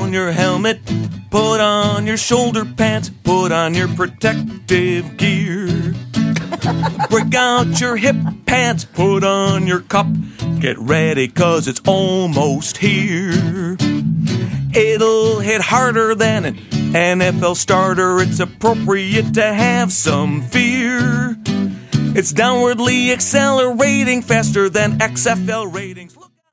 on your helmet, put on your shoulder pads, put on your protective gear. Break out your hip pads, put on your cup, get ready 'cause it's almost here. It'll hit harder than an NFL starter, it's appropriate to have some fear. It's downwardly accelerating faster than XFL ratings.